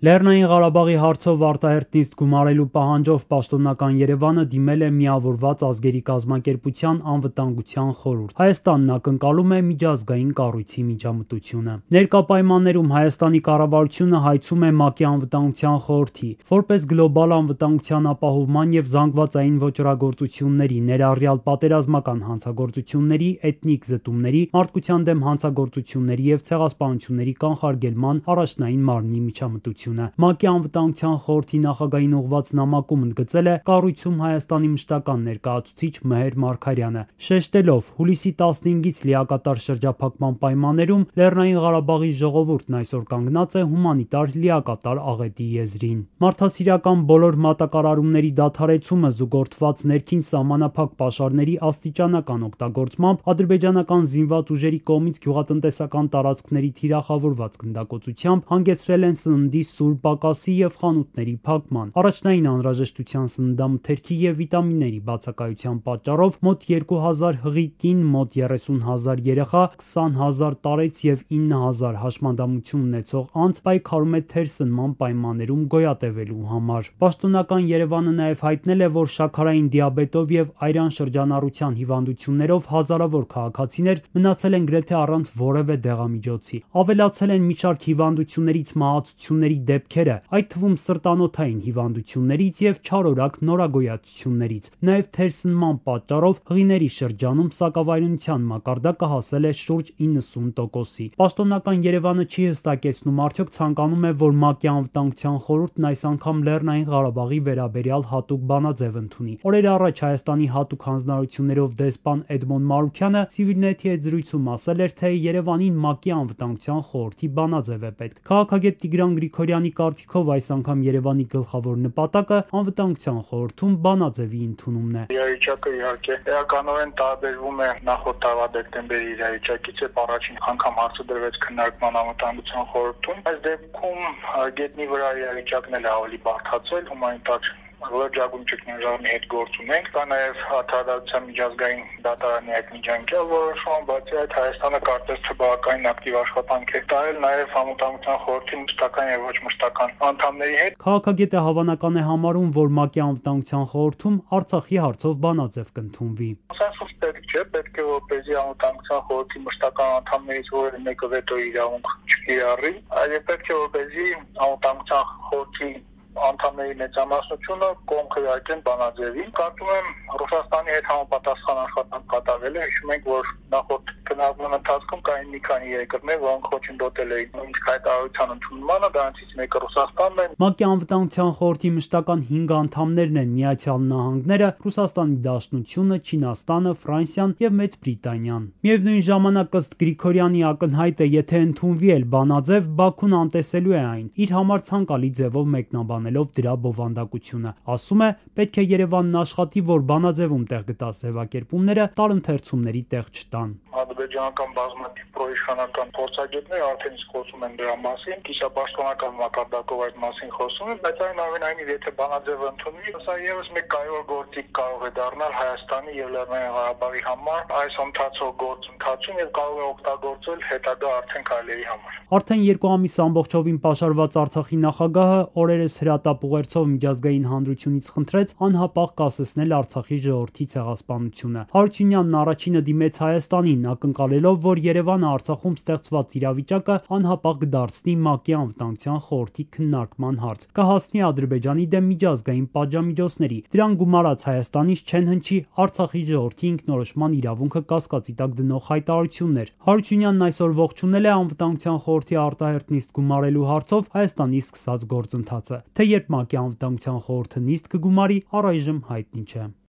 Լեռնային Ղարաբաղի հարցով արտահերթ նիստ գումարելու պահանջով պաշտոնական Երևանը դիմել է Միավորված ազգերի կազմակերպության անվտանգության խորհուրդ։ Հայաստանն ակնկալում է միջազգային կառույցի միջամտությունը։ Ներկա պայմաններում Հայաստանի կառավարությունը հայցում է ՄԱԿ-ի անվտանգության խորհրդի, որպես գլոբալ անվտանգության ապահովման և զանգվածային ոճրագործությունների, ներառյալ պատերազմական հանցագործությունների, էթնիկ զտումների, մարդկության դեմ հանցագործությունների և ցեղասպանությունների կանխարգելման առաջնային մարմնի միջամտությունը։ ՄԱԿ-ի անվտանգության խորհրդի նախագահին ուղղված նամակում ընդգծել է կառույցում Հայաստանի մշտական ներկայացուցիչ Մհեր Մարգարյանը, շեշտելով հուլիսի 15-ից լիակատար շրջափակման պայմաններում Լեռնային Ղարաբաղի ժողովուրդն այսօր կանգնած է հումանիտար լիակատար աղետի եզրին։ Մարդասիրական բոլոր մատակարարումների դադարեցումը զուգորդված ներքին սահմանափակ պաշարների աստիճանական օգտագործմամբ ադրբեջանական զինված ուժերի կողմից գյուղատնտեսական տարածքների թիրախավորված գնդակոծությամբ հանգեցրել են սննդի սուր պակասի և խանութների փակման, առաջնային անհրաժեշտության սննդամթերքի և վիտամինների բացակայության պատճառով մոտ 2000 հղի կին, մոտ 30,000 երեխա, 20,000 տարեց և 9,000 հաշմանդամություն ունեցող անձ պայքարում է թերսնման պայմաններում գոյատևելու համար։ Պաշտոնական Երևանը նաև հայտնել է, որ շաքարային դիաբետով և այրան շրջանառության հիվանդություններով հազարավոր քաղաքացիներ մնացել են գրեթե առանց որևէ դեղամիջոցի։ Ավելացել են մի շարք հիվանդություններից մահացությունների դեպքերը, այդ թվում սրտանոթային հիվանդություններից և չարորակ նորագոյացություններից։ Նաև թերսնման պատճառով հղիների շրջանում սակավայրենության մակարդակը հասել է շուրջ 90%-ի։ Պաշտոնական Երևանը չի հստակեցնում արդյոք ցանկանում է, որ ՄԱԿ-ի անվտանգության խորհուրդն այս անգամ Լեռնային Ղարաբաղի վերաբերյալ հատուկ բանաձև ընդունի։ Օրեր առաջ Հայաստանի հատուկ հանձնարարություններով դեսպան Էդմոն Մարուքյանը Civilnet-ի հետ զրույցում ասել էր, թե Երևանին ՄԱԿ-ի անվտանգության խորհրդի բանաձև է պետք։ Քաղաքագետ Տիգրան Գրիգորյանի կարծիքով այս անգամ Երևանի գլխավոր նպատակը անվտանգության խորհրդում բանաձևի ընդունումն է։ Իրավիճակը իհարկե էականորեն տարբերվում է նախորդ տարվա դեկտեմբերի իրավիճակից, երբ առաջին անգամ հարցը դրվեց քննարկման անվտանգության խորհրդում։ Այս դեպքում գետնի վրա իրավիճակն էլ ավելի բարդացել, հումանիտար լրջագույն ճգնաժամի հետ գործ ունենք, կա նաև Արդարադատության միջազգային դատարանի այդ միջանկյալ որոշում, բացի այդ Հայաստանը կարծես թե բավականին ակտիվ աշխատանք է տարել նաև անվտանգության խորհրդի մշտական եւ ոչ մշտական անդամների հետ։ Քաղաքագետը հավանական է համարում, որ ՄԱԿ-ի անվտանգության խորհրդում Արցախի հարցով բանաձև կընդունվի։ Կոնսենսուս պետք չէ, պետք է որպեսզի անվտանգության խորհրդի մշտական անդամներից որևէ մեկը վետոյի իրավունք չկիրառի, այլ պետք է որպեսզի անվտանգության խորհրդի անդամների մեծամասնությունը կողմ քվեարկեն բանաձևին։ Կարծում եմ Ռուսաստանի հետ համապատասխան աշխատանք կատարվել է։ Հիշում ենք, որ նախորդ քննարկման ընթացքում կային մի քանի երկրներ, որոնք խոչընդոտել էին նույնիսկ հայտարարության ընդունմանը, դրանցից մեկը Ռուսաստանն է։ ՄԱԿ-ի անվտանգության խորհրդի մշտական 5 անդամներն են Միացյալ Նահանգները, Ռուսաստանի Դաշնությունը, Չինաստանը, Ֆրանսիան և Մեծ Բրիտանիան։ Միևնույն ժամանակ, ըստ Գրիգորյանի ակնհայտ է, եթե ընդունվի էլ բանաձև, Բաքուն անտեսելու է այն, իր համար ցանկալի ձևով մեկնաբանելով դրա բովանդակությունը։ Ասում է, պետք է Երևանն աշխատի, որ բանաձևում տեղ գտած ձևակերպումները տարընթերցումների տեղ չտան։ Ադրբեջանական բազմաթիվ պրոիշխանական փորձագետներ արդեն իսկ խոսում են դրա մասին, կիսապաշտոնական մակարդակով այդ մասին խոսում են, բայց այնուամենայնիվ եթե բանաձևը ընդունվի, սա եւս մեկ կարևոր գործիք կարող է դառնալ Հայաստանի եւ Լեռնային Ղարաբաղի համար այս ընթացող գործընթացում եւ կարող է օգտագործել հետագա արդյունքների համար։ Արդեն 2 ամիս ամբողջովին պաշարված Արցախի նախագահը օրերս հրատապ ուղերձով միջազգային հանրությունից խնդրեց անհապաղ կասեցնել Արցախի ժողովրդի ցեղասպանությունը։ Հարությունյանն առաջինը դիմեց Հայաստանին, ակնկալելով, որ Երևանը Արցախում ստեղծված իրավիճակը անհապաղ կդարձնի ՄԱԿ-ի անվտանգության խորհրդի քննարկման հարց, կհասնի Ադրբեջանի դեմ միջազգային պատժամիջոցների։ Դրան գումարած Հայաստանից չեն հնչի Արցախի ժողովրդի ինքնորոշման իրավունքը կասկածի տակ դնող հայտարարություններ։ Հարությունյանն այսօր ողջունել է անվտանգության խորհրդի արտահերթ նիստ գումարելու հարցով Հայաստանի սկսած գործընթացը։ Թե երբ ՄԱԿ-ի անվտանգության խորհուրդը նիստ կգումարի, առայժմ հայտնի չէ։